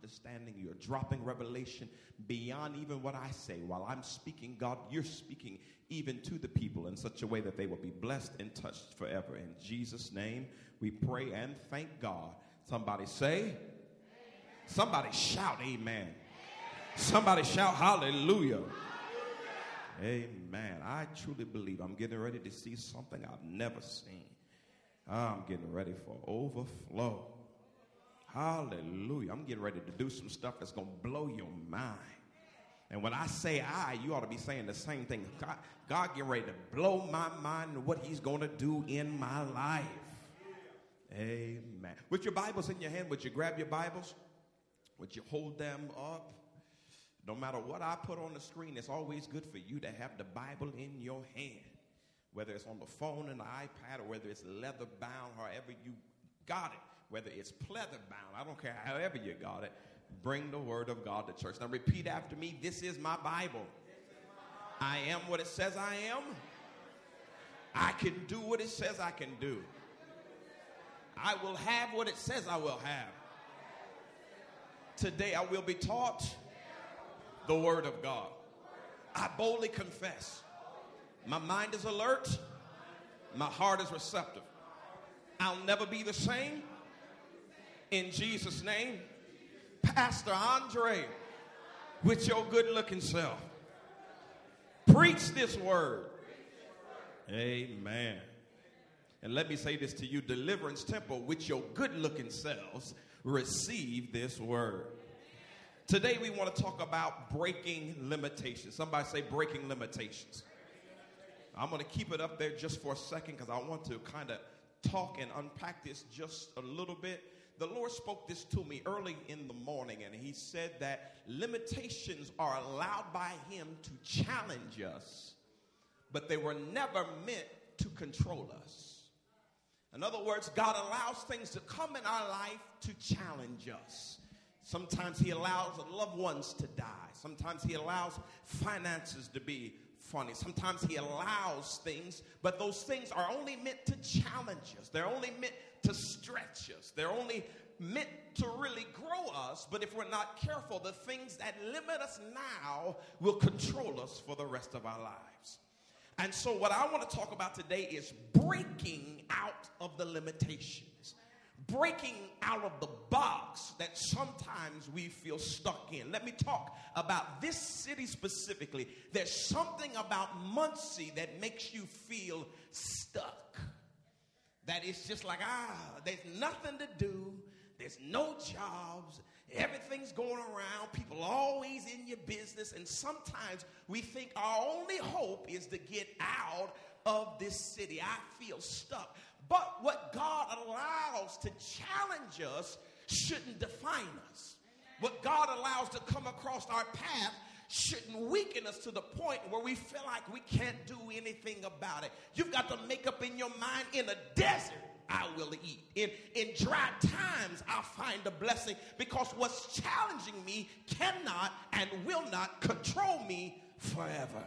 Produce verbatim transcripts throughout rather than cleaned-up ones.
understanding. You're dropping revelation beyond even what I say. While I'm speaking, God, you're speaking even to the people in such a way that they will be blessed and touched forever. In Jesus' name, we pray and thank God. Somebody say, amen. Somebody shout amen. Amen. Somebody shout hallelujah. Hallelujah. Amen. I truly believe I'm getting ready to see something I've never seen. I'm getting ready for overflow. Hallelujah. I'm getting ready to do some stuff that's going to blow your mind. And when I say I, you ought to be saying the same thing. God, God getting ready to blow my mind and what he's going to do in my life. Amen. With your Bibles in your hand, would you grab your Bibles? Would you hold them up? No matter what I put on the screen, it's always good for you to have the Bible in your hand. Whether it's on the phone and the iPad, or whether it's leather bound, however you got it. Whether it's pleather bound, I don't care, however you got it. Bring the word of God to church. Now repeat after me. This is my Bible. I am what it says I am. I can do what it says I can do. I will have what it says I will have. Today I will be taught the word of God. I boldly confess. My mind is alert. My heart is receptive. I'll never be the same. In Jesus' name, Pastor Andre, with your good-looking self, preach this word. Amen. And let me say this to you, Deliverance Temple, with your good-looking selves, receive this word. Today we want to talk about breaking limitations. Somebody say breaking limitations. I'm going to keep it up there just for a second because I want to kind of talk and unpack this just a little bit. The Lord spoke this to me early in the morning, and he said that limitations are allowed by him to challenge us, but they were never meant to control us. In other words, God allows things to come in our life to challenge us. Sometimes he allows loved ones to die. Sometimes he allows finances to be funny. Sometimes he allows things, but those things are only meant to challenge us. They're only meant to stretch us. They're only meant to really grow us. But if we're not careful, the things that limit us now will control us for the rest of our lives. And so what I want to talk about today is breaking out of the limitations. Breaking out of the box that sometimes we feel stuck in. Let me talk about this city specifically. There's something about Muncie that makes you feel stuck. That it's just like, ah, there's nothing to do. There's no jobs. Everything's going around. People are always in your business. And sometimes we think our only hope is to get out of this city. I feel stuck. But what God allows to challenge us shouldn't define us. What God allows to come across our path shouldn't weaken us to the point where we feel like we can't do anything about it. You've got to make up in your mind, in a desert, I will eat. In, in dry times, I'll find a blessing, because what's challenging me cannot and will not control me forever.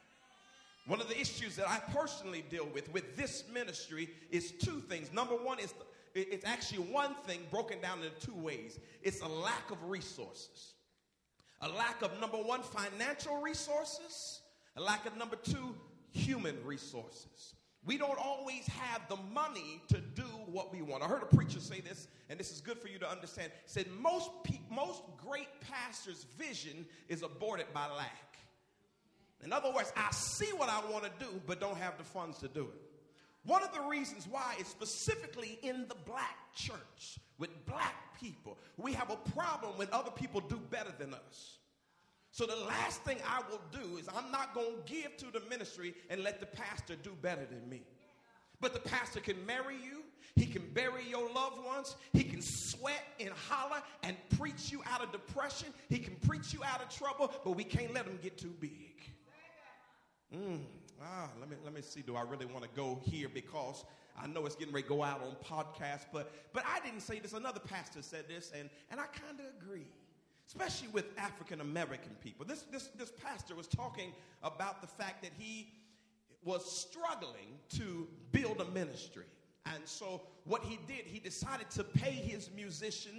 One of the issues that I personally deal with with this ministry is two things. Number one is the, it's actually one thing broken down into two ways. It's a lack of resources. A lack of, number one, financial resources. A lack of, number two, human resources. We don't always have the money to do what we want. I heard a preacher say this, and this is good for you to understand. He said most, pe- most great pastors' vision is aborted by lack. In other words, I see what I want to do, but don't have the funds to do it. One of the reasons why is specifically in the black church, with black people. We have a problem when other people do better than us. So the last thing I will do is I'm not going to give to the ministry and let the pastor do better than me. But the pastor can marry you. He can bury your loved ones. He can sweat and holler and preach you out of depression. He can preach you out of trouble, but we can't let him get too big. Mm, ah, let me let me see. Do I really want to go here? Because I know it's getting ready to go out on podcast, but but I didn't say this. Another pastor said this, and, and I kind of agree, especially with African American people. This this this pastor was talking about the fact that he was struggling to build a ministry, and so what he did, he decided to pay his musicians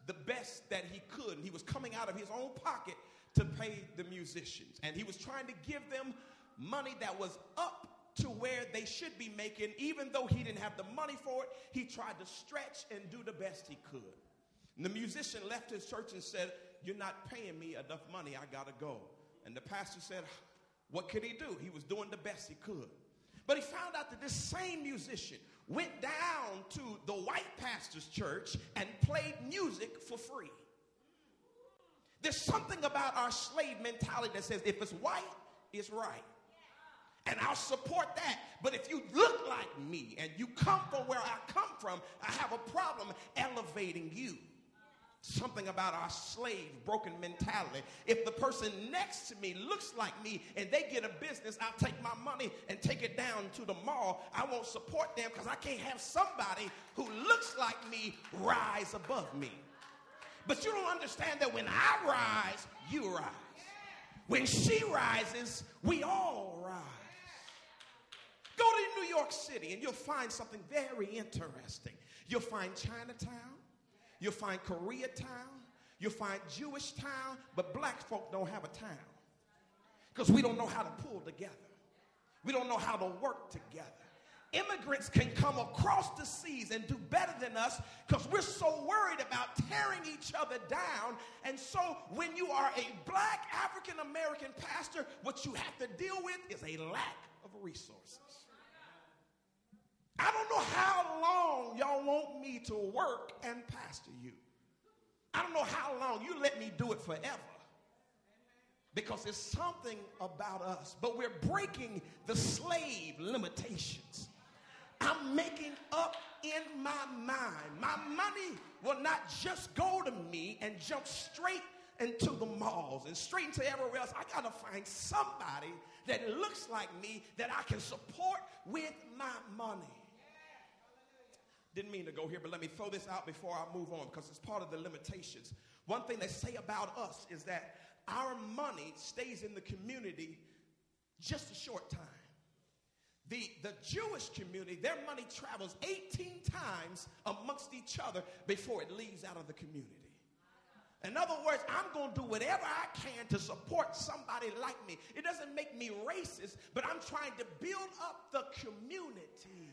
the best that he could. And he was coming out of his own pocket to pay the musicians. And he was trying to give them money that was up to where they should be making. Even though he didn't have the money for it, he tried to stretch and do the best he could. And the musician left his church and said, "You're not paying me enough money. I got to go." And the pastor said, what could he do? He was doing the best he could. But he found out that this same musician went down to the white pastor's church and played music for free. There's something about our slave mentality that says if it's white, it's right. And I'll support that. But if you look like me and you come from where I come from, I have a problem elevating you. Something about our slave broken mentality. If the person next to me looks like me and they get a business, I'll take my money and take it down to the mall. I won't support them because I can't have somebody who looks like me rise above me. But you don't understand that when I rise, you rise. When she rises, we all rise. Go to New York City and you'll find something very interesting. You'll find Chinatown. You'll find Koreatown. You'll find Jewish town. But black folk don't have a town. Because we don't know how to pull together. We don't know how to work together. Immigrants can come across the seas and do better than us because we're so worried about tearing each other down. And so when you are a black African-American pastor, what you have to deal with is a lack of resources. I don't know how long y'all want me to work and pastor you. I don't know how long. You let me do it forever. Because it's something about us. But we're breaking the slave limitations. I'm making up in my mind. My money will not just go to me and jump straight into the malls and straight into everywhere else. I got to find somebody that looks like me that I can support with my money. Didn't mean to go here, but let me throw this out before I move on because it's part of the limitations. One thing they say about us is that our money stays in the community just a short time. The, the Jewish community, their money travels eighteen times amongst each other before it leaves out of the community. In other words, I'm going to do whatever I can to support somebody like me. It doesn't make me racist, but I'm trying to build up the community.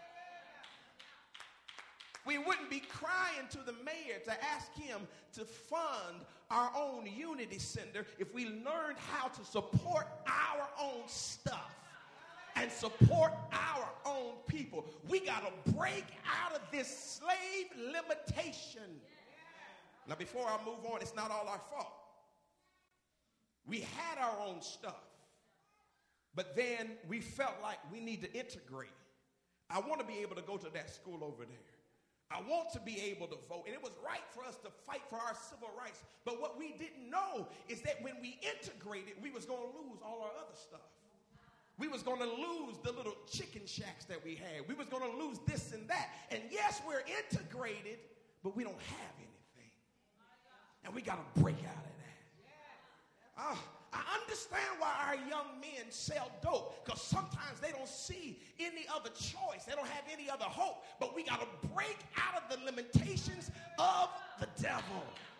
We wouldn't be crying to the mayor to ask him to fund our own Unity Center if we learned how to support our own stuff and support our own people. We got to break out of this slave limitation. Now, before I move on, it's not all our fault. We had our own stuff, but then we felt like we need to integrate. I want to be able to go to that school over there. I want to be able to vote. And it was right for us to fight for our civil rights. But what we didn't know is that when we integrated, we was going to lose all our other stuff. We was going to lose the little chicken shacks that we had. We was going to lose this and that. And yes, we're integrated, but we don't have anything. And we got to break out of that. Uh, I understand why our young men sell dope, because sometimes they don't see any other choice. They don't have any other hope. But we got to break out of the limitations of the devil.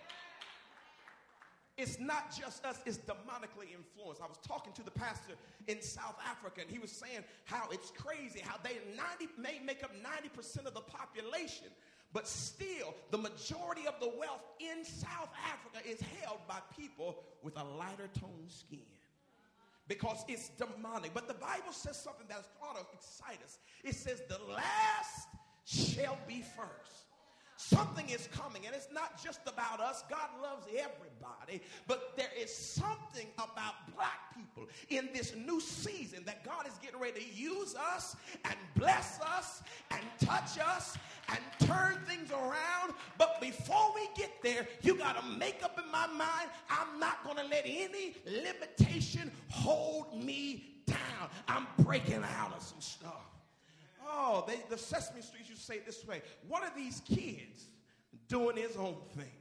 It's not just us, it's demonically influenced. I was talking to the pastor in South Africa, and he was saying how it's crazy, how they ninety may make up ninety percent of the population, but still the majority of the wealth in South Africa is held by people with a lighter toned skin. Because it's demonic. But the Bible says something that ought to excite us. It says the last shall be first. Something is coming, and it's not just about us. God loves everybody, but there is something about black people in this new season that God is getting ready to use us and bless us and touch us and turn things around. But before we get there, you got to make up in my mind, I'm not going to let any limitation hold me down. I'm breaking out of some stuff. Oh, they, the Sesame Street used to say it this way. One of these kids doing his own thing.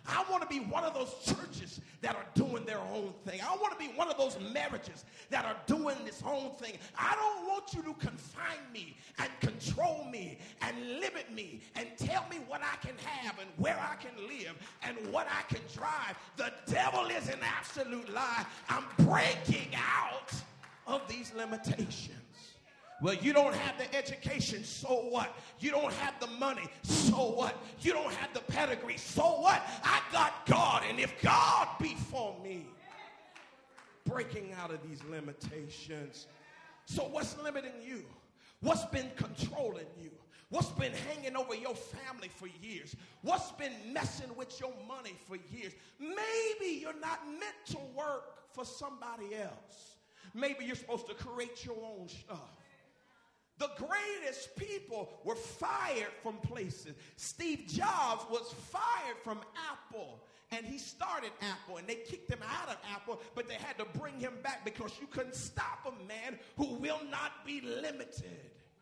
I want to be one of those churches that are doing their own thing. I want to be one of those marriages that are doing this own thing. I don't want you to confine me and control me and limit me and tell me what I can have and where I can live and what I can drive. The devil is an absolute lie. I'm breaking out of these limitations. Well, you don't have the education, so what? You don't have the money, so what? You don't have the pedigree, so what? I got God, and if God be for me, breaking out of these limitations. So what's limiting you? What's been controlling you? What's been hanging over your family for years? What's been messing with your money for years? Maybe you're not meant to work for somebody else. Maybe you're supposed to create your own stuff. The greatest people were fired from places. Steve Jobs was fired from Apple, and he started Apple, and they kicked him out of Apple, but they had to bring him back because you couldn't stop a man who will not be limited.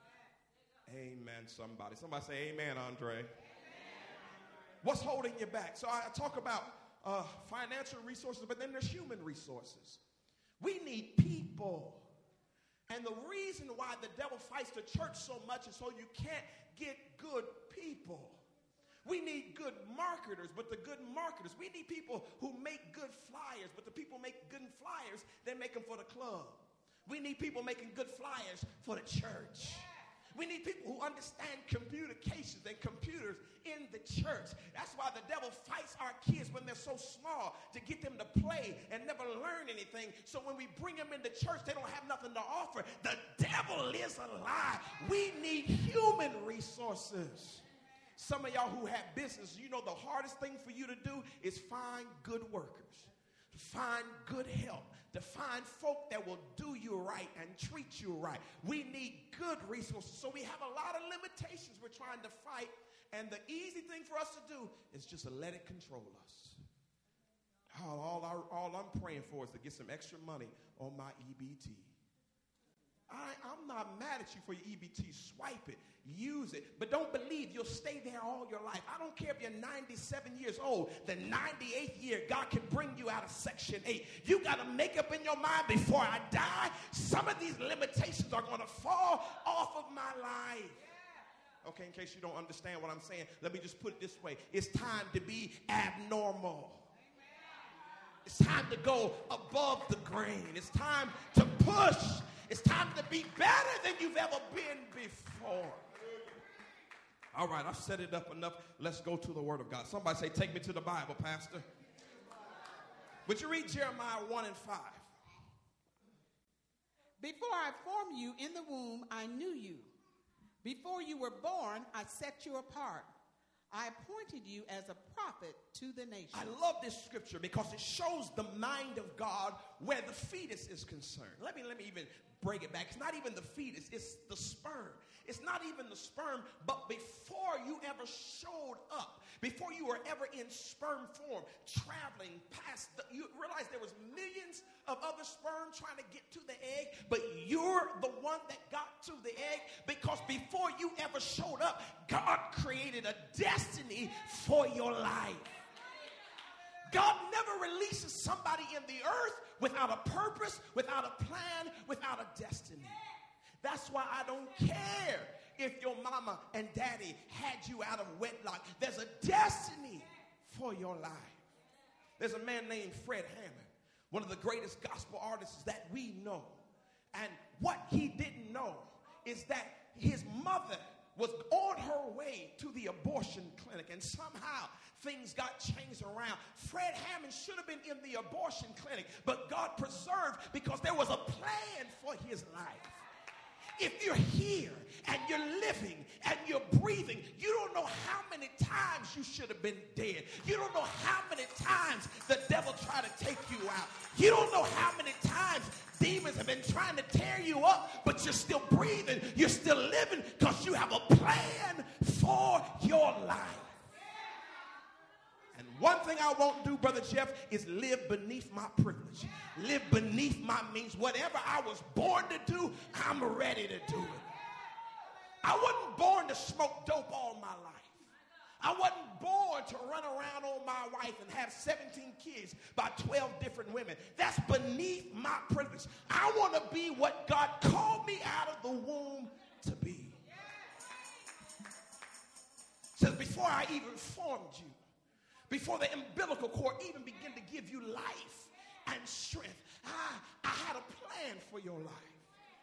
Amen, somebody. Somebody say amen, Andre. Amen. What's holding you back? So I talk about uh, financial resources, but then there's human resources. We need people. And the reason why the devil fights the church so much is so you can't get good people. We need good marketers, but the good marketers, we need people who make good flyers, but the people make good flyers, they make them for the club. We need people making good flyers for the church. We need people who understand communications and computers in the church. That's why the devil fights our kids when they're so small, to get them to play and never learn anything. So when we bring them into church, they don't have nothing to offer. The devil is a lie. We need human resources. Some of y'all who have business, you know the hardest thing for you to do is find good workers, to find good help, to find folk that will do you right and treat you right. We need good resources. So we have a lot of limitations we're trying to fight. And the easy thing for us to do is just to let it control us. All, all, I, all I'm praying for is to get some extra money on my E B T. I, I'm not mad at you for your E B T. Swipe it. Use it. But don't believe you'll stay there all your life. I don't care if you're ninety-seven years old. The ninety-eighth year, God can bring you out of Section eight. You got to make up in your mind before I die, some of these limitations are going to fall off of my life. Okay, in case you don't understand what I'm saying, let me just put it this way. It's time to be abnormal. It's time to go above the grain. It's time to push. It's time to be better than you've ever been before. All right, I've set it up enough. Let's go to the Word of God. Somebody say, take me to the Bible, Pastor. Would you read Jeremiah one and five? Before I formed you in the womb, I knew you. Before you were born, I set you apart. I appointed you as a prophet to the nation. I love this scripture because it shows the mind of God where the fetus is concerned. Let me, let me even break it back. It's not even the fetus, it's the sperm. It's not even the sperm, but before you ever showed up, before you were ever in sperm form, traveling past, the, you realize there was millions of other sperm trying to get to the egg, but you're the one that got to the egg because before you ever showed up, God created a destiny for your life. God never releases somebody in the earth without a purpose, without a plan, without a destiny. That's why I don't care if your mama and daddy had you out of wedlock. There's a destiny for your life. There's a man named Fred Hammond, one of the greatest gospel artists that we know. And what he didn't know is that his mother was on her way to the abortion clinic, and somehow things got changed around. Fred Hammond should have been in the abortion clinic, but God preserved because there was a plan for his life. If you're here and you're living and you're breathing, you don't know how many times you should have been dead. You don't know how many times the devil tried to take you out. You don't know how many times demons have been trying to tear you up, but you're still breathing. You're still living because you have a plan for your life. And one thing I won't do, Brother Jeff, is live beneath my privilege. Live beneath my means. Whatever I was born to do, I'm ready to do it. I wasn't born to smoke dope all my life. I wasn't born to run around on my wife and have seventeen kids by twelve different women. That's beneath my privilege. I want to be what God called me out of the womb to be. It says, before I even formed you, before the umbilical cord even began to give you life and strength, I, I had a plan for your life.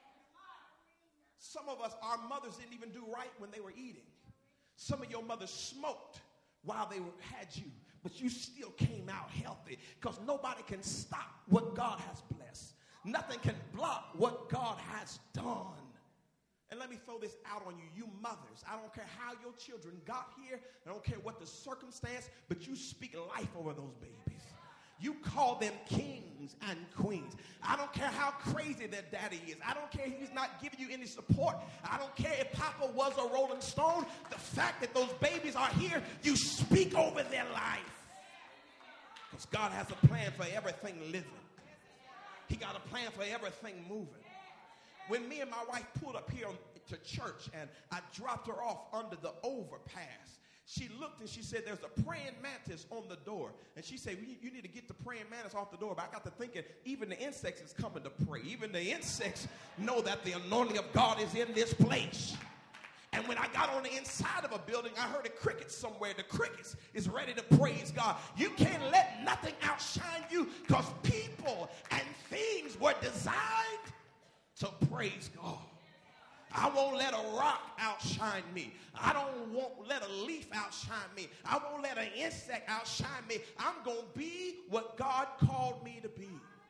Some of us, our mothers didn't even do right when they were eating. Some of your mothers smoked while they were, had you, but you still came out healthy because nobody can stop what God has blessed. Nothing can block what God has done. And let me throw this out on you, you mothers. I don't care how your children got here. I don't care what the circumstance, but you speak life over those babies. You call them kings and queens. I don't care how crazy their daddy is. I don't care if he's not giving you any support. I don't care if Papa was a Rolling Stone. The fact that those babies are here, you speak over their life. Because God has a plan for everything living. He got a plan for everything moving. When me and my wife pulled up here to church and I dropped her off under the overpass, she looked and she said, there's a praying mantis on the door. And she said, you need to get the praying mantis off the door. But I got to thinking, even the insects is coming to pray. Even the insects know that the anointing of God is in this place. And when I got on the inside of a building, I heard a cricket somewhere. The crickets is ready to praise God. You can't let nothing outshine you because people and things were designed to praise God. I won't let a rock outshine me. I don't want let a leaf outshine me. I won't let an insect outshine me. I'm going to be what God called me to be.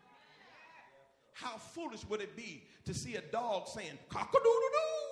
How foolish would it be to see a dog saying, cock-a-doodle-doo?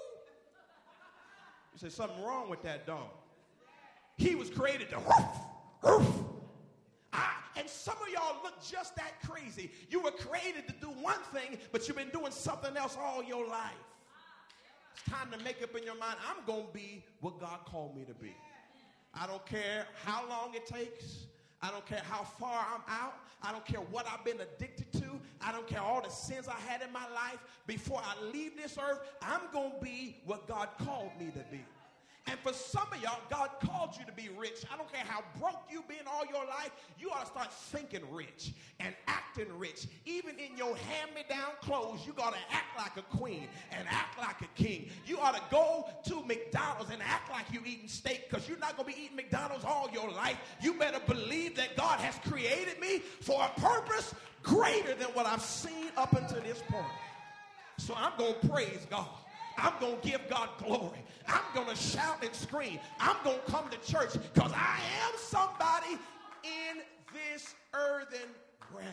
You say, something wrong with that dog. He was created to roof, roof. I, and some of y'all look just that crazy. You were created to do one thing, but you've been doing something else all your life. It's time to make up in your mind, I'm going to be what God called me to be. I don't care how long it takes. I don't care how far I'm out. I don't care what I've been addicted to. I don't care all the sins I had in my life. Before I leave this earth, I'm going to be what God called me to be. And for some of y'all, God called you to be rich. I don't care how broke you've been all your life. You ought to start thinking rich and acting rich. Even in your hand-me-down clothes, you got to act like a queen and act like a king. You ought to go to McDonald's and act like you're eating steak because you're not going to be eating McDonald's all your life. You better believe that God has created me for a purpose greater than what I've seen up until this point. So I'm going to praise God. I'm going to give God glory. I'm going to shout and scream. I'm going to come to church because I am somebody in this earthen ground.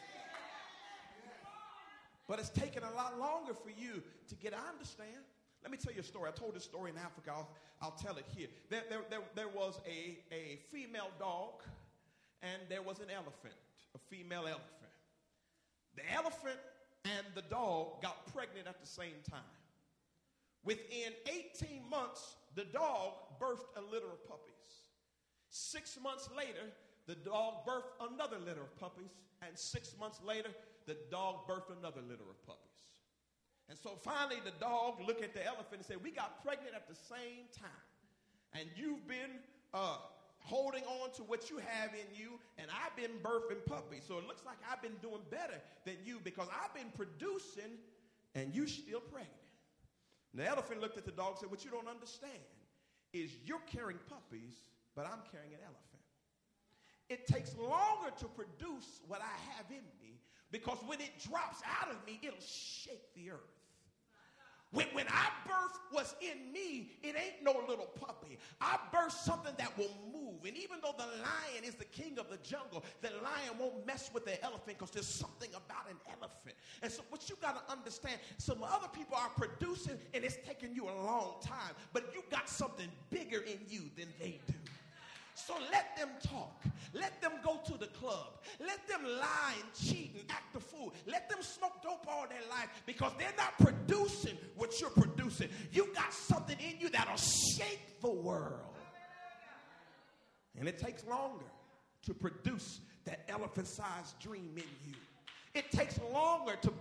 But it's taken a lot longer for you to get, I understand. Let me tell you a story. I told this story in Africa. I'll, I'll tell it here. There, there, there, there was a, a female dog and there was an elephant, a female elephant. The elephant and the dog got pregnant at the same time. Within eighteen months, the dog birthed a litter of puppies. Six months later, the dog birthed another litter of puppies. And six months later, the dog birthed another litter of puppies. And so finally, the dog looked at the elephant and said, we got pregnant at the same time. And you've been uh, holding on to what you have in you, and I've been birthing puppies. So it looks like I've been doing better than you because I've been producing, and you're still pregnant. And the elephant looked at the dog and said, what you don't understand is you're carrying puppies, but I'm carrying an elephant. It takes longer to produce what I have in me because when it drops out of me, it'll shake the earth. When, when I birth what's in me, it ain't no little puppy. I birth something that will move. And even though the lion is the king of the jungle, the lion won't mess with the elephant because there's something about an elephant. And so what you got to understand, some other people are producing and it's taking you a long time, but you got something bigger in you than they do. So let them talk. Let them go to the club. Let them lie and cheat and act the fool. Let them smoke dope all their life because they're not producing what you're producing. You got something in you that'll shake the world. And it takes longer to produce that elephant-sized dream in you. It takes longer to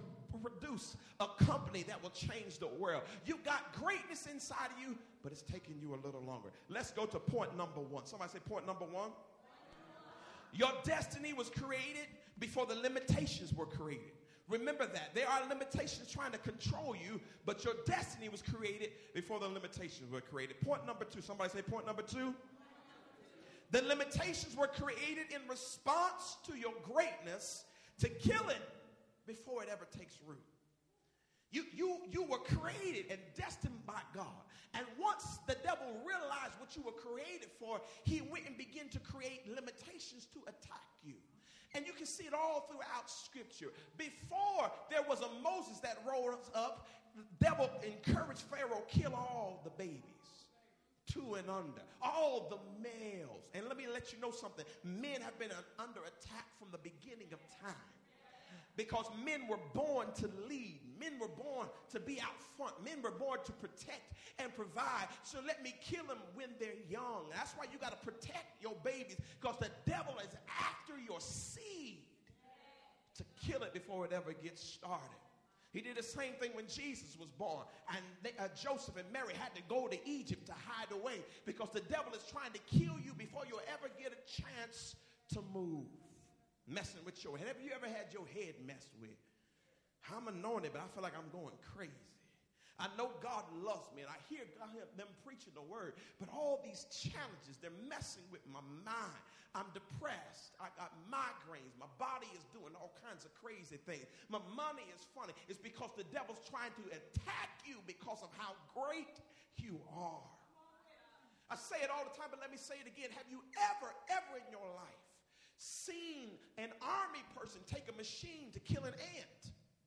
produce a company that will change the world. You got greatness inside of you, but it's taking you a little longer. Let's go to point number one. Somebody say point number one. Your destiny was created before the limitations were created. Remember that. There are limitations trying to control you, but your destiny was created before the limitations were created. Point number two. Somebody say point number two. The limitations were created in response to your greatness to kill it before it ever takes root. You, you, you were created and destined by God. And once the devil realized what you were created for, he went and began to create limitations to attack you. And you can see it all throughout Scripture. Before there was a Moses that rose up, the devil encouraged Pharaoh, kill all the babies, two and under, all the males. And let me let you know something. Men have been under attack from the beginning of time. Because men were born to lead. Men were born to be out front. Men were born to protect and provide. So let me kill them when they're young. That's why you got to protect your babies, because the devil is after your seed to kill it before it ever gets started. He did the same thing when Jesus was born. And they, uh, Joseph and Mary had to go to Egypt to hide away, because the devil is trying to kill you before you'll ever get a chance to move. Messing with your head. Have you ever had your head messed with? I'm anointed, but I feel like I'm going crazy. I know God loves me, and I hear God, them preaching the word, but all these challenges, they're messing with my mind. I'm depressed. I got migraines. My body is doing all kinds of crazy things. My money is funny. It's because the devil's trying to attack you because of how great you are. I say it all the time, but let me say it again. Have you ever, ever in your life seen an army person take a machine to kill an ant?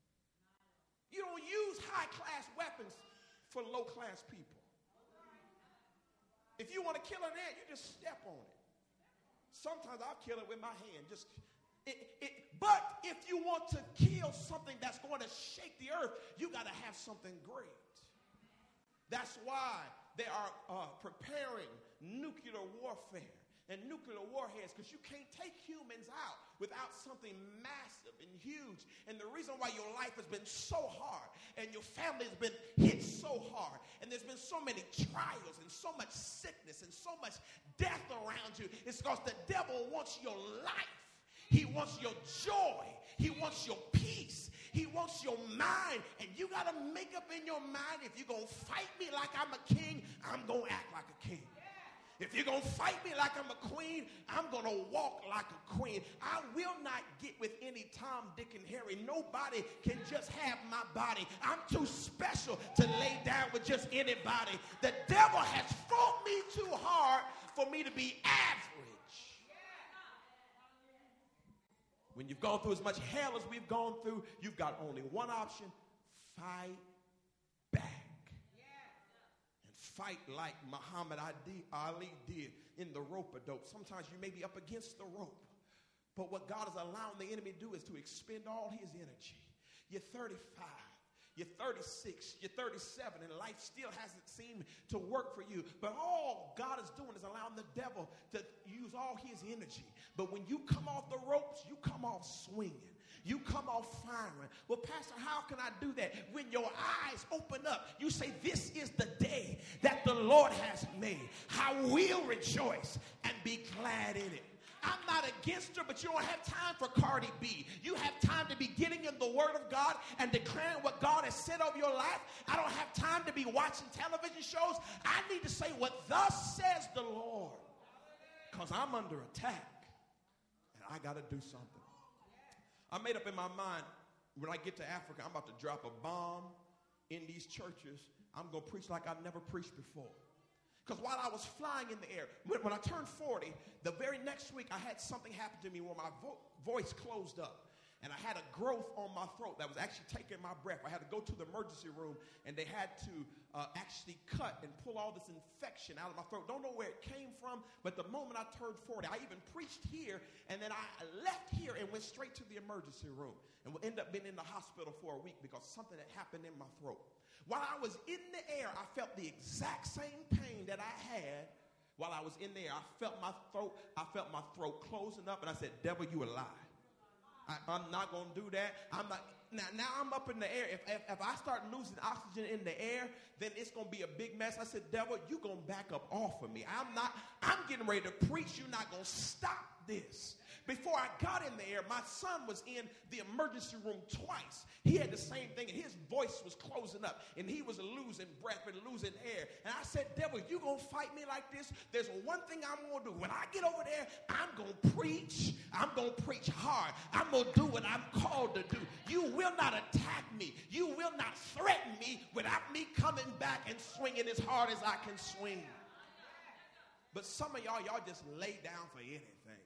You don't use high-class weapons for low-class people. If you want to kill an ant, you just step on it. Sometimes I'll kill it with my hand. Just it, it, but if you want to kill something that's going to shake the earth, you got to have something great. That's why they are uh, preparing nuclear warfare and nuclear warheads, because you can't take humans out without something massive and huge. And the reason why your life has been so hard and your family has been hit so hard and there's been so many trials and so much sickness and so much death around you is because the devil wants your life. He wants your joy. He wants your peace. He wants your mind. And you got to make up in your mind, if you're going to fight me like I'm a king, I'm going to act like a king. If you're going to fight me like I'm a queen, I'm going to walk like a queen. I will not get with any Tom, Dick, and Harry. Nobody can just have my body. I'm too special to lay down with just anybody. The devil has fought me too hard for me to be average. When you've gone through as much hell as we've gone through, you've got only one option: fight back. Fight like Muhammad Ali did in the rope-a-dope. Sometimes you may be up against the rope, but what God is allowing the enemy to do is to expend all his energy. You're thirty-five, you're thirty-six, you're thirty-seven, and life still hasn't seemed to work for you. But all God is doing is allowing the devil to use all his energy. But when you come off the ropes, you come off swinging. You come off firing. Well, Pastor, how can I do that? When your eyes open up, you say, this is the day that the Lord has made. I will rejoice and be glad in it. I'm not against her, but you don't have time for Cardi B. You have time to be getting in the Word of God and declaring what God has said over your life. I don't have time to be watching television shows. I need to say what thus says the Lord, because I'm under attack and I got to do something. I made up in my mind, when I get to Africa, I'm about to drop a bomb in these churches. I'm going to preach like I've never preached before. Because while I was flying in the air, when, when I turned forty, the very next week I had something happen to me where my vo- voice closed up. And I had a growth on my throat that was actually taking my breath. I had to go to the emergency room, and they had to uh, actually cut and pull all this infection out of my throat. Don't know where it came from, but the moment I turned forty, I even preached here, and then I left here and went straight to the emergency room. And we'll end up being in the hospital for a week because something had happened in my throat. While I was in the air, I felt the exact same pain that I had while I was in the air. I felt my throat, I felt my throat closing up, and I said, devil, you a lie. I, I'm not going to do that. I'm not. Now, now I'm up in the air. If, if, if I start losing oxygen in the air, then it's going to be a big mess. I said, devil, you're going to back up off of me. I'm not, I'm getting ready to preach. You're not going to stop this. Before I got in the air, my son was in the emergency room twice. He had the same thing, and his voice was closing up, and he was losing breath and losing air. And I said, devil, you going to fight me like this? There's one thing I'm going to do. When I get over there, I'm going to preach. I'm going to preach hard. I'm going to do what I'm called to do. You will not attack me. You will not threaten me without me coming back and swinging as hard as I can swing. But some of y'all, y'all just lay down for anything.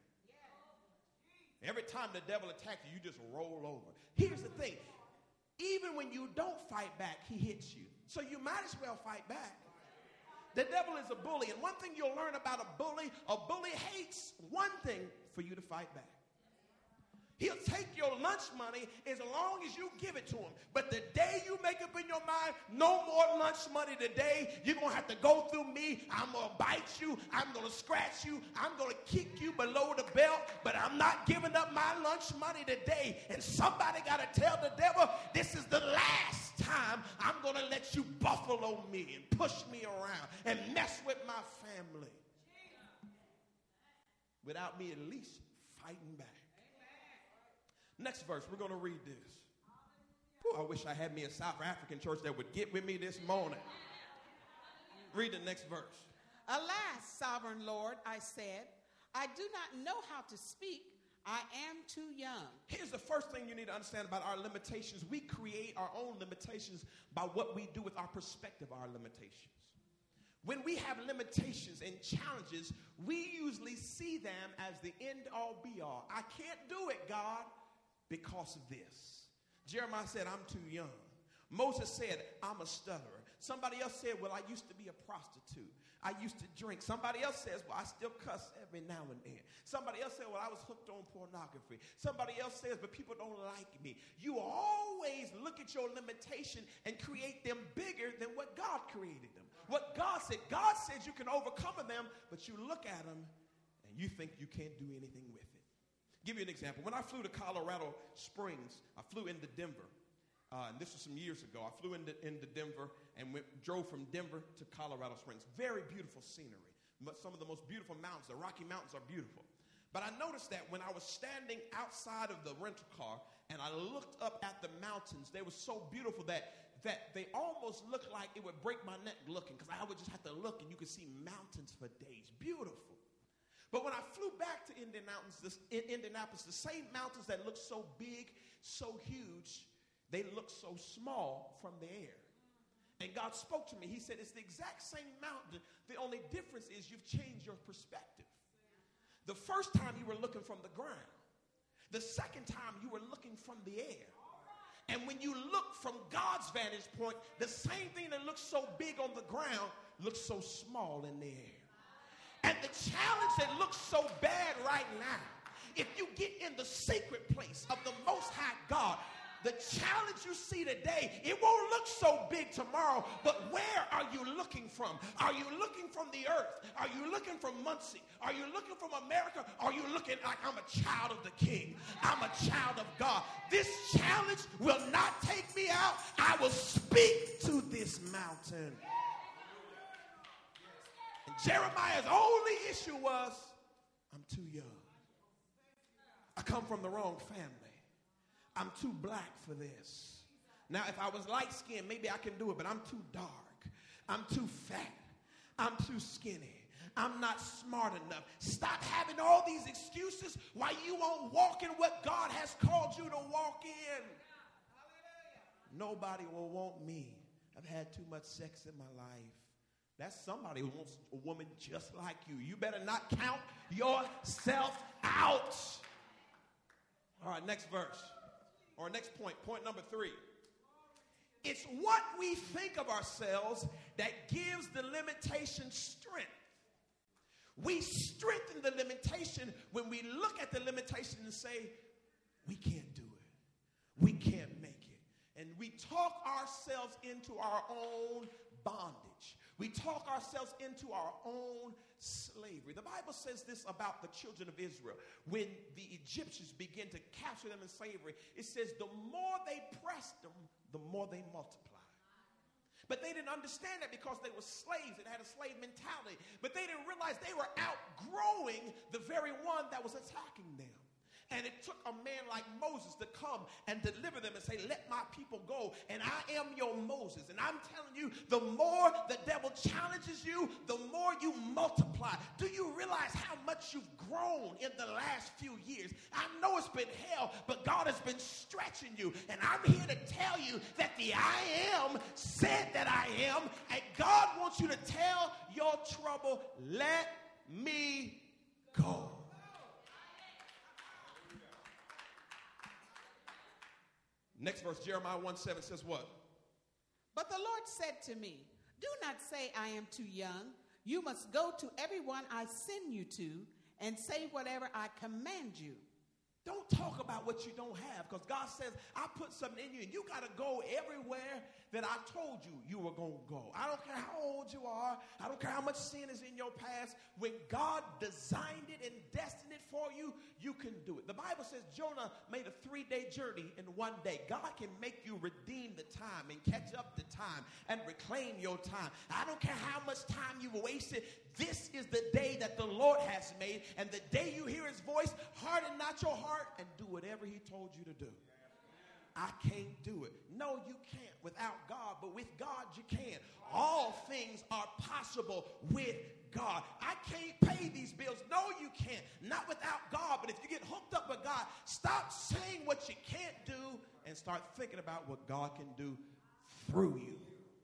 Every time the devil attacks you, you just roll over. Here's the thing. Even when you don't fight back, he hits you. So you might as well fight back. The devil is a bully. And one thing you'll learn about a bully, a bully hates one thing for you to fight back. He'll take your lunch money as long as you give it to him. But the day you make up in your mind, no more lunch money today, you're going to have to go through me. I'm going to bite you. I'm going to scratch you. I'm going to kick you below the belt. But I'm not giving up my lunch money today. And somebody got to tell the devil, this is the last time I'm going to let you buffalo me and push me around and mess with my family without me at least fighting back. Next verse, we're going to read this. Ooh, I wish I had me a South African church that would get with me this morning. Read the next verse. Alas, sovereign Lord, I said, I do not know how to speak. I am too young. Here's the first thing you need to understand about our limitations. We create our own limitations by what we do with our perspective of our limitations. When we have limitations and challenges, we usually see them as the end-all, be-all. I can't do it, God, because of this. Jeremiah said, I'm too young. Moses said, I'm a stutterer. Somebody else said, well, I used to be a prostitute. I used to drink. Somebody else says, well, I still cuss every now and then. Somebody else said, well, I was hooked on pornography. Somebody else says, but people don't like me. You always look at your limitation and create them bigger than what God created them. What God said. God says you can overcome them, but you look at them and you think you can't do anything with it. Give you an example. When I flew to Colorado Springs, I flew into Denver. Uh, and this was some years ago. I flew into, into Denver and went, drove from Denver to Colorado Springs. Very beautiful scenery. Some of the most beautiful mountains. The Rocky Mountains are beautiful. But I noticed that when I was standing outside of the rental car and I looked up at the mountains, they were so beautiful that, that they almost looked like it would break my neck looking, because I would just have to look and you could see mountains for days. Beautiful. But when I flew back to Indianapolis, this, in Indianapolis, the same mountains that look so big, so huge, they look so small from the air. And God spoke to me. He said, it's the exact same mountain. The only difference is you've changed your perspective. The first time you were looking from the ground. The second time you were looking from the air. And when you look from God's vantage point, the same thing that looks so big on the ground looks so small in the air. And the challenge that looks so bad right now, if you get in the secret place of the Most High God, the challenge you see today, it won't look so big tomorrow, but where are you looking from? Are you looking from the earth? Are you looking from Muncie? Are you looking from America? Are you looking like I'm a child of the King? I'm a child of God. This challenge will not take me out. I will speak to this mountain. And Jeremiah's only issue was, I'm too young. I come from the wrong family. I'm too black for this. Now, if I was light-skinned, maybe I can do it, but I'm too dark. I'm too fat. I'm too skinny. I'm not smart enough. Stop having all these excuses why you won't walk in what God has called you to walk in. Nobody will want me. I've had too much sex in my life. That's somebody who wants a woman just like you. You better not count yourself out. All right, next verse. Or next point, point number three. It's what we think of ourselves that gives the limitation strength. We strengthen the limitation when we look at the limitation and say, we can't do it. We can't make it. And we talk ourselves into our own bondage. We talk ourselves into our own slavery. The Bible says this about the children of Israel. When the Egyptians began to capture them in slavery, it says the more they pressed them, the more they multiplied. But they didn't understand that because they were slaves and had a slave mentality. But they didn't realize they were outgrowing the very one that was attacking them. And it took a man like Moses to come and deliver them and say, let my people go. And I am your Moses. And I'm telling you, the more the devil challenges you, the more you multiply. Do you realize how much you've grown in the last few years? I know it's been hell, but God has been stretching you. And I'm here to tell you that the I am said that I am. And God wants you to tell your trouble, let me go. Next verse, Jeremiah one seven says what? But the Lord said to me, do not say I am too young. You must go to everyone I send you to and say whatever I command you. Don't talk about what you don't have, because God says, I put something in you, and you got to go everywhere that I told you you were going to go. I don't care how old you are. I don't care how much sin is in your past. When God designed it and destined it for you, you can do it. The Bible says Jonah made a three-day journey in one day. God can make you redeem the time and catch up the time and reclaim your time. I don't care how much time you've wasted. This is the day that the Lord has made, and the day you hear his voice, harden not your heart and do whatever he told you to do. I can't do it. No, you can't without God, but with God you can. All things are possible with God. I can't pay these bills. No, you can't. Not without God, but if you get hooked up with God, stop saying what you can't do and start thinking about what God can do through you.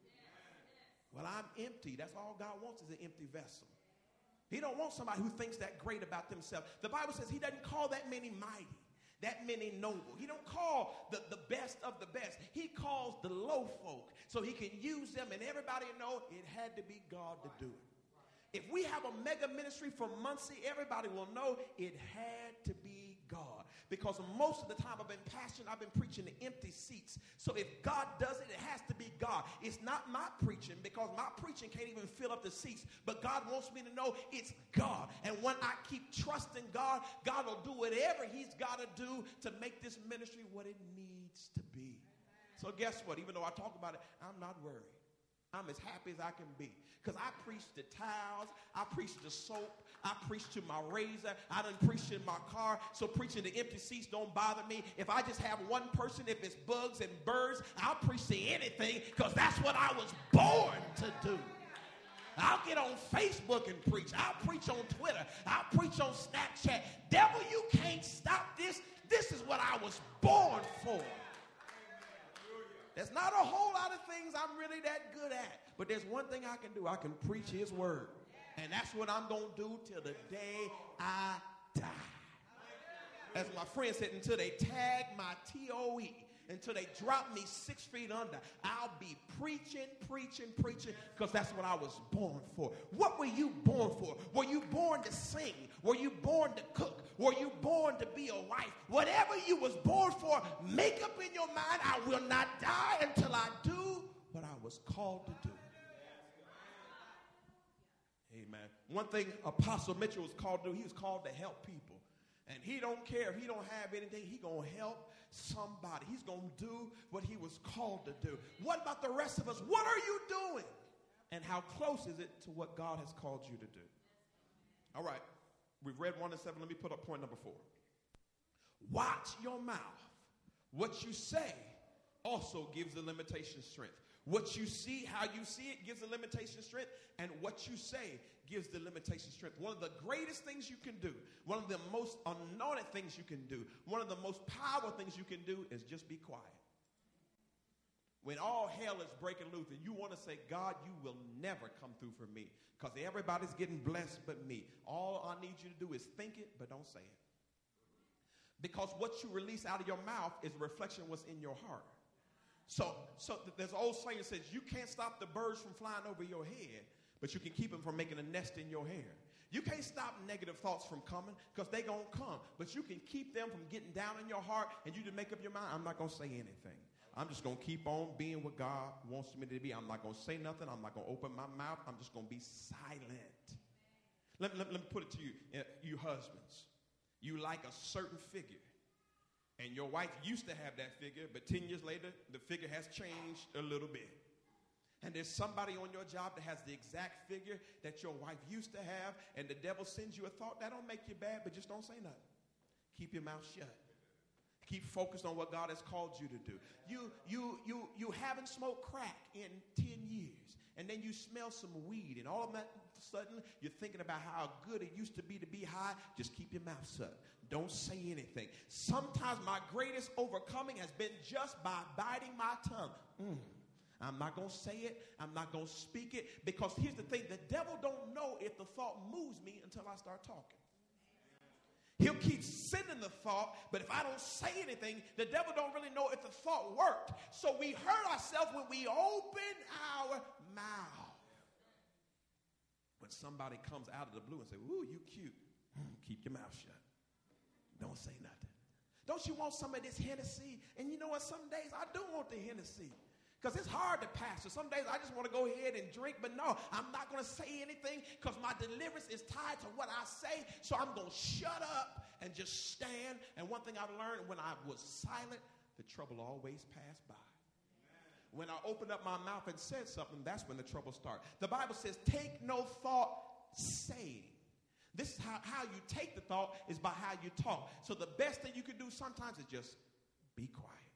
Well, I'm empty. That's all God wants is an empty vessel. He don't want somebody who thinks that great about themselves. The Bible says he doesn't call that many mighty, that many noble. He don't call the, the best of the best. He calls the low folk so he can use them, and everybody know it had to be God to do it. If we have a mega ministry from Muncie, everybody will know it had to be God. Because most of the time I've been pastoring, I've been preaching to empty seats. So if God does it, it has to be God. It's not my preaching, because my preaching can't even fill up the seats. But God wants me to know it's God. And when I keep trusting God, God will do whatever he's got to do to make this ministry what it needs to be. So guess what? Even though I talk about it, I'm not worried. I'm as happy as I can be, because I preach to towels, I preach to soap, I preach to my razor, I done preached in my car, so preaching to empty seats don't bother me. If I just have one person, if it's bugs and birds, I'll preach to anything, because that's what I was born to do. I'll get on Facebook and preach. I'll preach on Twitter. I'll preach on Snapchat. Devil, you can't stop this. This is what I was born for. There's not a whole lot of things I'm really that good at, but there's one thing I can do. I can preach his word, and that's what I'm going to do till the day I die. As my friend said, until they tag my T O E, until they drop me six feet under, I'll be preaching, preaching, preaching, because that's what I was born for. What were you born for? Were you born to sing? Were you born to cook? Were you born to be a wife? Whatever you was born for, make up in your mind, I will not die until I do what I was called to do. Amen. One thing Apostle Mitchell was called to do, he was called to help people. And he don't care if he don't have anything, he going to help somebody. He's going to do what he was called to do. What about the rest of us? What are you doing? And how close is it to what God has called you to do? All right. We've read one and seven. Let me put up point number four. Watch your mouth. What you say also gives the limitation strength. What you see, how you see it, gives the limitation strength. And what you say gives the limitation strength. One of the greatest things you can do, one of the most anointed things you can do, one of the most powerful things you can do is just be quiet. When all hell is breaking loose and you want to say, God, you will never come through for me, because everybody's getting blessed but me. All I need you to do is think it, but don't say it. Because what you release out of your mouth is a reflection of what's in your heart. So, so there's an old saying that says, you can't stop the birds from flying over your head, but you can keep them from making a nest in your hair. You can't stop negative thoughts from coming, because they're going to come. But you can keep them from getting down in your heart, and you just make up your mind, I'm not going to say anything. I'm just going to keep on being what God wants me to be. I'm not going to say nothing. I'm not going to open my mouth. I'm just going to be silent. Let, let, let me put it to you, you husbands. You like a certain figure. And your wife used to have that figure, but ten years later, the figure has changed a little bit. And there's somebody on your job that has the exact figure that your wife used to have, and the devil sends you a thought. That don't make you bad, but just don't say nothing. Keep your mouth shut. Keep focused on what God has called you to do. You, you, you, you haven't smoked crack in ten years, and then you smell some weed, and all of that sudden you're thinking about how good it used to be to be high. Just keep your mouth shut. Don't say anything. Sometimes my greatest overcoming has been just by biting my tongue. Mm. I'm not going to say it. I'm not going to speak it, because here's the thing. The devil don't know if the thought moves me until I start talking. He'll keep sending the thought, but if I don't say anything, the devil don't really know if the thought worked. So we hurt ourselves when we open our mouth. When somebody comes out of the blue and say, "Ooh, you cute," keep your mouth shut. Don't say nothing. Don't you want some of this Hennessy? And you know what? Some days I do want the Hennessy, because it's hard to pastor. Some days I just want to go ahead and drink, but no, I'm not going to say anything, because my deliverance is tied to what I say. So I'm going to shut up and just stand. And one thing I've learned, when I was silent, the trouble always passed by. When I opened up my mouth and said something, that's when the trouble started. The Bible says, take no thought saying. This is how, how you take the thought, is by how you talk. So the best thing you can do sometimes is just be quiet.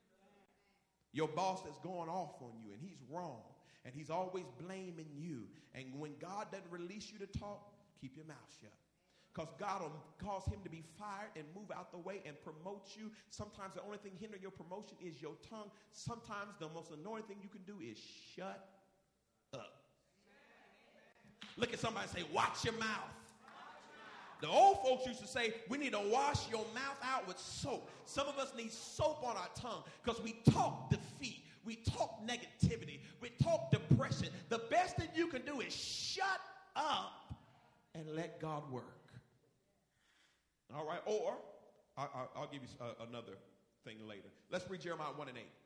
Your boss is going off on you, and he's wrong, and he's always blaming you. And when God doesn't release you to talk, keep your mouth shut, because God will cause him to be fired and move out the way and promote you. Sometimes the only thing hindering your promotion is your tongue. Sometimes the most annoying thing you can do is shut up. Look at somebody and say, watch your mouth. The old folks used to say, we need to wash your mouth out with soap. Some of us need soap on our tongue, because we talk defeat. We talk negativity. We talk depression. The best thing you can do is shut up and let God work. All right? Or, I, I, I'll give you uh, another thing later. Let's read Jeremiah one and eight.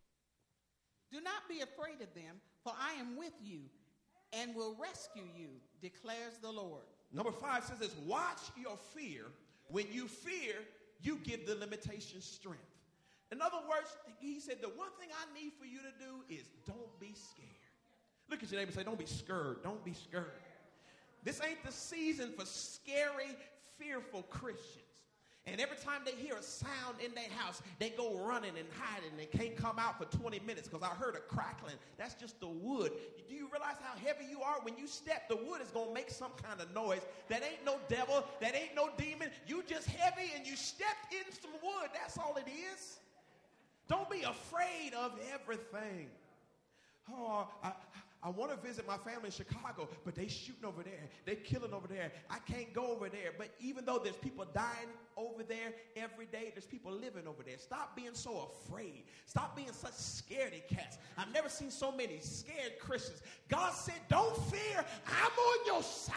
Do not be afraid of them, for I am with you and will rescue you, declares the Lord. Number five says this: watch your fear. When you fear, you give the limitation strength. In other words, he said, the one thing I need for you to do is don't be scared. Look at your neighbor and say, don't be scared. Don't be scared. This ain't the season for scary, fearful Christians. And every time they hear a sound in their house, they go running and hiding and can't come out for twenty minutes because I heard a crackling. That's just the wood. Do you realize how heavy you are? When you step, the wood is going to make some kind of noise. That ain't no devil. That ain't no demon. You just heavy and you stepped in some wood. That's all it is. Don't be afraid of everything. Oh, I, I want to visit my family in Chicago, but they shooting over there. They killing over there. I can't go over there. But even though there's people dying over there every day, there's people living over there. Stop being so afraid. Stop being such scaredy cats. I've never seen so many scared Christians. God said, don't fear. I'm on your side.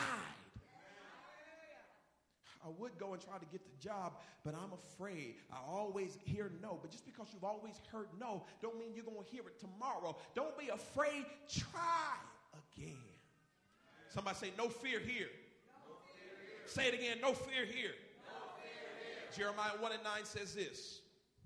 I would go and try to get the job, but I'm afraid. I always hear no. But just because you've always heard no, don't mean you're going to hear it tomorrow. Don't be afraid. Try again. Somebody say, no fear here. No fear here. Say it again, no fear here. No fear here. Jeremiah one and nine says this.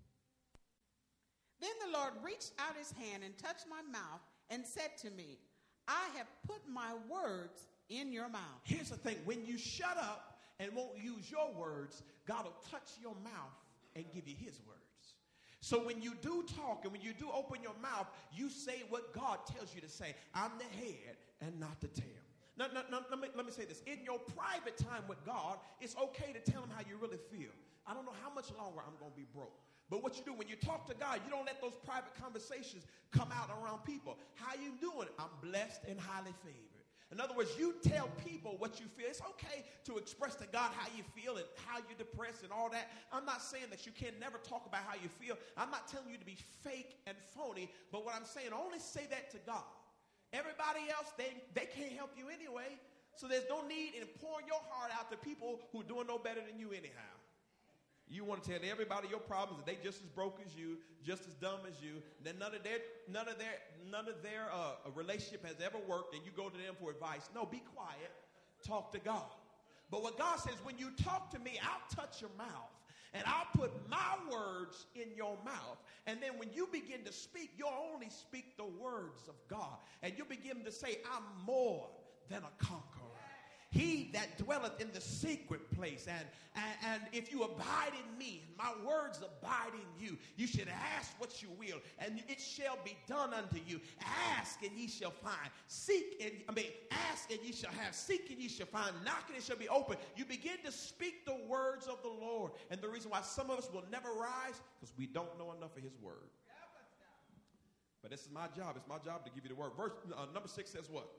Then the Lord reached out his hand and touched my mouth and said to me, I have put my words in your mouth. Here's the thing. When you shut up and won't use your words, God will touch your mouth and give you his words. So when you do talk and when you do open your mouth, you say what God tells you to say. I'm the head and not the tail. Now, now, now, let, me, let me say this. In your private time with God, it's okay to tell him how you really feel. I don't know how much longer I'm going to be broke. But what you do when you talk to God, you don't let those private conversations come out around people. How you doing? I'm blessed and highly favored. In other words, you tell people what you feel. It's okay to express to God how you feel and how you're depressed and all that. I'm not saying that you can never talk about how you feel. I'm not telling you to be fake and phony. But what I'm saying, only say that to God. Everybody else, they, they can't help you anyway. So there's no need in pouring your heart out to people who are doing no better than you anyhow. You want to tell everybody your problems, that they just as broke as you, just as dumb as you. Then none of their none of their none of their uh, relationship has ever worked, and you go to them for advice. No, be quiet. Talk to God. But what God says, when you talk to me, I'll touch your mouth. And I'll put my words in your mouth. And then when you begin to speak, you'll only speak the words of God. And you'll begin to say, I'm more than a conqueror. He that dwelleth in the secret place. And, and, and if you abide in me, my words abide in you, you should ask what you will, and it shall be done unto you. Ask, and ye shall find. Seek, and I mean, ask, and ye shall have. Seek, and ye shall find. Knock, and it shall be open. You begin to speak the words of the Lord. And the reason why some of us will never rise, because we don't know enough of his word. But this is my job. It's my job to give you the word. Verse uh, number six says what?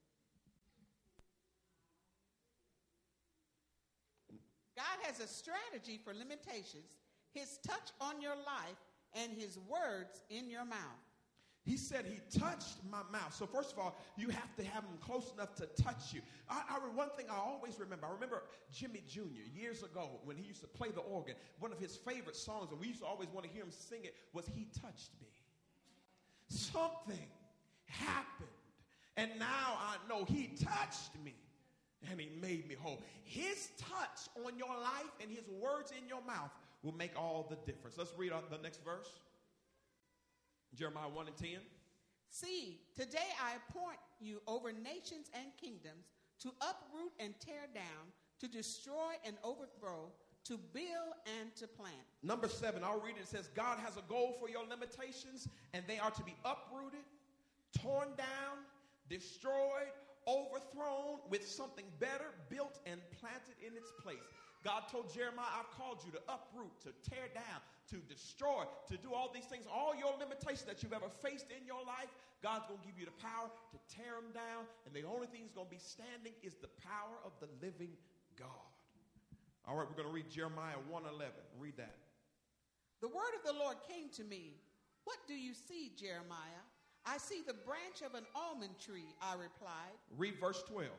God has a strategy for limitations, his touch on your life, and his words in your mouth. He said he touched my mouth. So first of all, you have to have him close enough to touch you. I, I one thing I always remember, I remember Jimmy Junior years ago when he used to play the organ. One of his favorite songs, and we used to always want to hear him sing it, was He Touched Me. Something happened, and now I know he touched me. And he made me whole. His touch on your life and his words in your mouth will make all the difference. Let's read the next verse. Jeremiah one and ten. See, today I appoint you over nations and kingdoms to uproot and tear down, to destroy and overthrow, to build and to plant. Number seven, I'll read it. It says, God has a goal for your limitations, and they are to be uprooted, torn down, destroyed, overthrown with something better, built and planted in its place. God told Jeremiah, I've called you to uproot, to tear down, to destroy, to do all these things. All your limitations that you've ever faced in your life, God's going to give you the power to tear them down. And the only thing that's going to be standing is the power of the living God. All right, we're going to read Jeremiah one eleven. Read that. The word of the Lord came to me. What do you see, Jeremiah? I see the branch of an almond tree, I replied. Read verse twelve.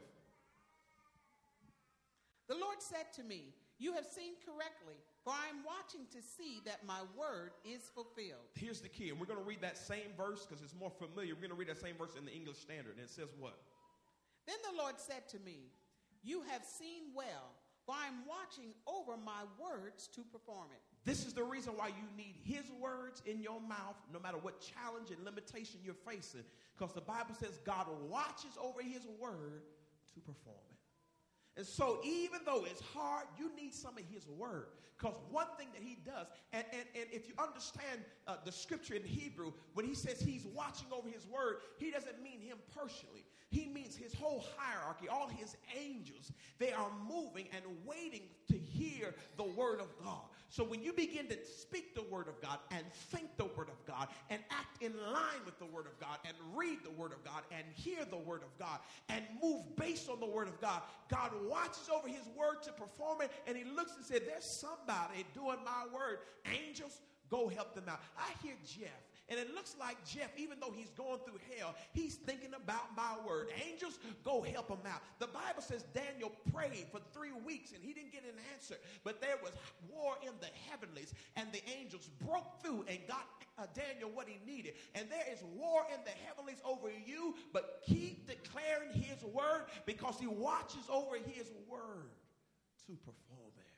The Lord said to me, you have seen correctly, for I am watching to see that my word is fulfilled. Here's the key, and we're going to read that same verse because it's more familiar. We're going to read that same verse in the English Standard, and it says what? Then the Lord said to me, you have seen well, for I am watching over my words to perform it. This is the reason why you need his words in your mouth, no matter what challenge and limitation you're facing, because the Bible says God watches over his word to perform it. And so even though it's hard, you need some of his word, because one thing that he does, and, and, and if you understand uh, the scripture in Hebrew, when he says he's watching over his word, he doesn't mean him personally. He means his whole hierarchy, all his angels. They are moving and waiting to hear the word of God. So when you begin to speak the word of God and think the word of God and act in line with the word of God and read the word of God and hear the word of God and move based on the word of God, God watches over his word to perform it, and he looks and says, there's somebody doing my word. Angels, go help them out. I hear Jeff. And it looks like Jeff, even though he's going through hell, he's thinking about my word. Angels, go help him out. The Bible says Daniel prayed for three weeks and he didn't get an answer. But there was war in the heavenlies, and the angels broke through and got uh, Daniel what he needed. And there is war in the heavenlies over you, but keep declaring his word, because he watches over his word to perform it.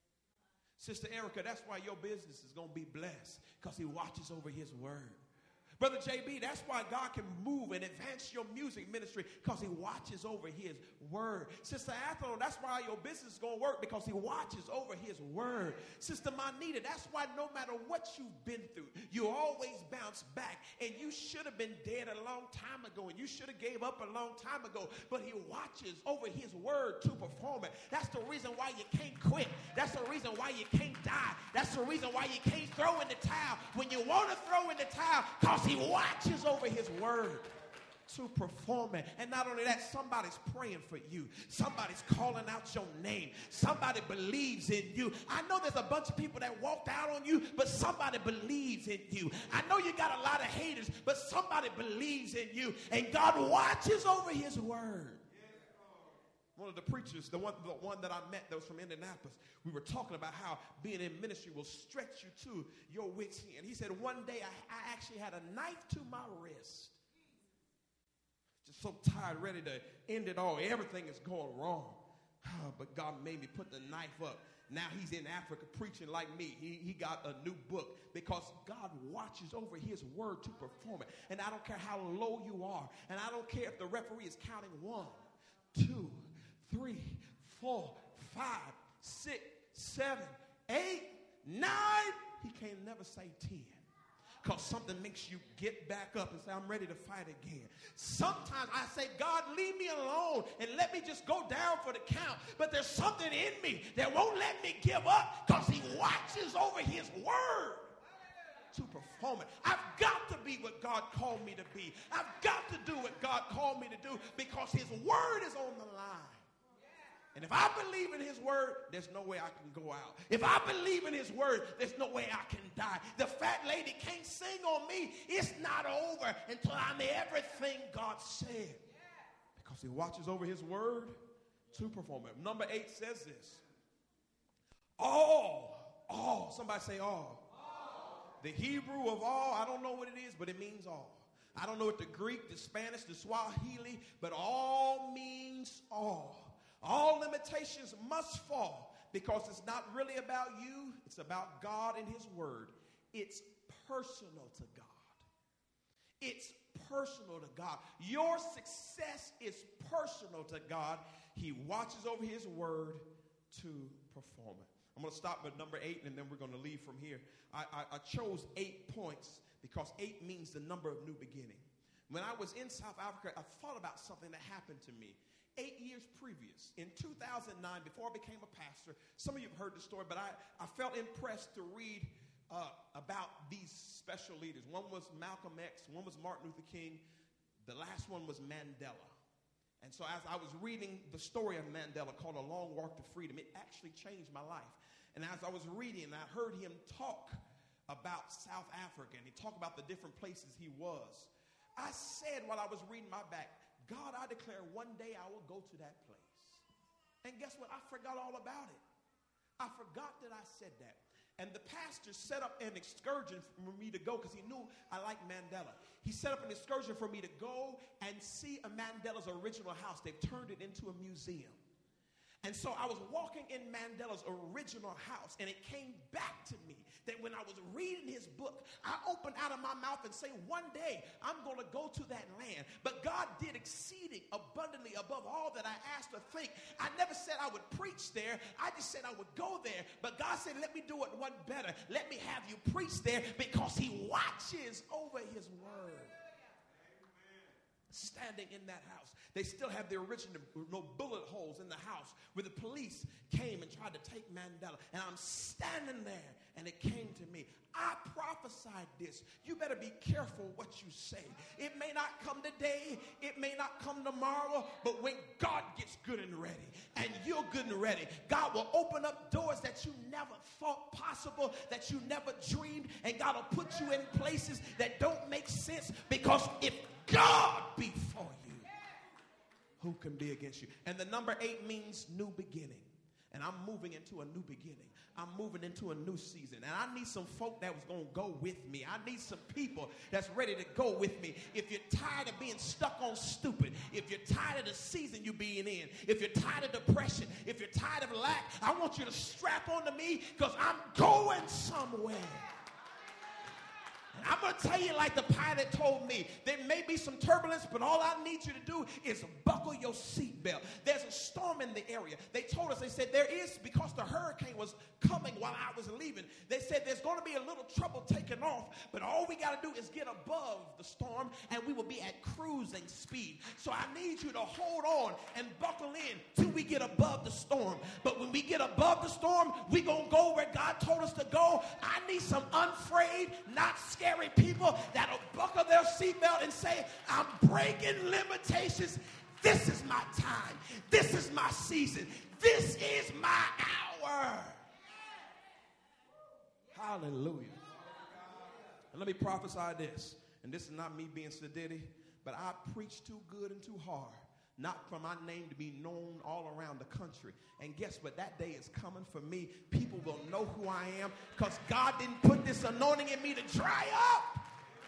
Sister Erica, that's why your business is going to be blessed, because he watches over his word. Brother J B, that's why God can move and advance your music ministry, because he watches over his word. Sister Athol, that's why your business is going to work, because he watches over his word. Sister Manita, that's why no matter what you've been through, you always bounce back. And you should have been dead a long time ago, and you should have gave up a long time ago, but he watches over his word to perform it. That's the reason why you can't quit. That's the reason why you can't die. That's the reason why you can't throw in the towel when you want to throw in the towel, because he watches over his word to perform it. And not only that, somebody's praying for you. Somebody's calling out your name. Somebody believes in you. I know there's a bunch of people that walked out on you, but somebody believes in you. I know you got a lot of haters, but somebody believes in you. And God watches over his word. One of the preachers, the one, the one that I met that was from Indianapolis, we were talking about how being in ministry will stretch you to your wits' end. He said, one day I, I actually had a knife to my wrist. Just so tired, ready to end it all. Everything is going wrong. But God made me put the knife up. Now he's in Africa preaching like me. He, he got a new book because God watches over his word to perform it. And I don't care how low you are. And I don't care if the referee is counting one, two, three, four, five, six, seven, eight, nine. He can't never say ten. Because something makes you get back up and say, I'm ready to fight again. Sometimes I say, God, leave me alone and let me just go down for the count. But there's something in me that won't let me give up because he watches over his word to perform it. I've got to be what God called me to be. I've got to do what God called me to do because his word is on the line. And if I believe in his word, there's no way I can go out. If I believe in his word, there's no way I can die. The fat lady can't sing on me. It's not over until I'm everything God said. Because he watches over his word to perform it. Number eight says this. All, all, somebody say all. all. The Hebrew of all, I don't know what it is, but it means all. I don't know what the Greek, the Spanish, the Swahili, but all means all. All limitations must fall because it's not really about you. It's about God and his word. It's personal to God. It's personal to God. Your success is personal to God. He watches over his word to perform it. I'm going to stop at number eight, and then we're going to leave from here. I, I, I chose eight points because eight means the number of new beginning. When I was in South Africa, I thought about something that happened to me. Eight years previous, in two thousand nine, before I became a pastor, some of you have heard the story, but I, I felt impressed to read uh, about these special leaders. One was Malcolm X, one was Martin Luther King, the last one was Mandela. And so as I was reading the story of Mandela called A Long Walk to Freedom, it actually changed my life. And as I was reading, I heard him talk about South Africa, and he talked about the different places he was. I said while I was reading my back, God, I declare one day I will go to that place. And guess what? I forgot all about it. I forgot that I said that. And the pastor set up an excursion for me to go because he knew I liked Mandela. He set up an excursion for me to go and see a Mandela's original house. They've turned it into a museum. And so I was walking in Mandela's original house, and it came back to me that when I was reading his book, I opened out of my mouth and say, one day I'm going to go to that land. But God did exceeding abundantly above all that I asked or think. I never said I would preach there. I just said I would go there. But God said, let me do it one better. Let me have you preach there because he watches over his word. Standing in that house. They still have the original no bullet holes in the house where the police came and tried to take Mandela. And I'm standing there, and it came to me. I prophesied this. You better be careful what you say. It may not come today. It may not come tomorrow. But when God gets good and ready, and you're good and ready, God will open up doors that you never thought possible, that you never dreamed. And God will put you in places that don't make sense because if God be for you, who can be against you? And the number eight means new beginning. And I'm moving into a new beginning. I'm moving into a new season. And I need some folk that was going to go with me. I need some people that's ready to go with me. If you're tired of being stuck on stupid, if you're tired of the season you're being in, if you're tired of depression, if you're tired of lack, I want you to strap onto me because I'm going somewhere. I'm going to tell you like the pilot told me, there may be some turbulence, but all I need you to do is buckle your seatbelt. There's a storm in the area. They told us, they said there is, because the hurricane was coming while I was leaving, they said there's going to be a little trouble taking off, but all we got to do is get above the storm and we will be at cruising speed. So I need you to hold on and buckle in till we get above the storm. But when we get above the storm, we're going to go where God told us to go. I need some unafraid, not scary people that'll buckle their seatbelt and say, I'm breaking limitations. This is my time. This is my season. This is my hour. Hallelujah. And let me prophesy this. And this is not me being sedity, but I preach too good and too hard, not for my name to be known all around the country. And guess what? That day is coming for me. People will know who I am because God didn't put this anointing in me to dry up.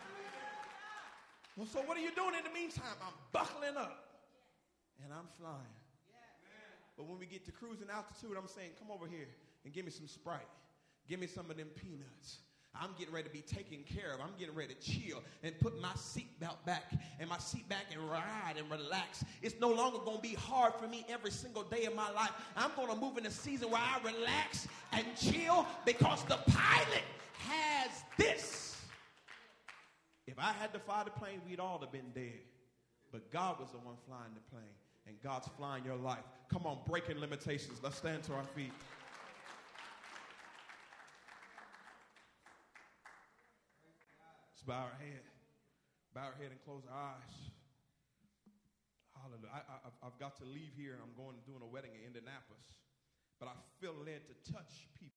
Well, so what are you doing in the meantime? I'm buckling up and I'm flying. But when we get to cruising altitude, I'm saying, come over here and give me some Sprite. Give me some of them peanuts. I'm getting ready to be taken care of. I'm getting ready to chill and put my seatbelt back and my seat back and ride and relax. It's no longer going to be hard for me every single day of my life. I'm going to move in a season where I relax and chill because the pilot has this. If I had to fly the plane, we'd all have been dead. But God was the one flying the plane, and God's flying your life. Come on, breaking limitations. Let's stand to our feet. Let's bow our head. Bow our head and close our eyes. Hallelujah. I, I, I've got to leave here. I'm going doing a wedding in Indianapolis. But I feel led to touch people.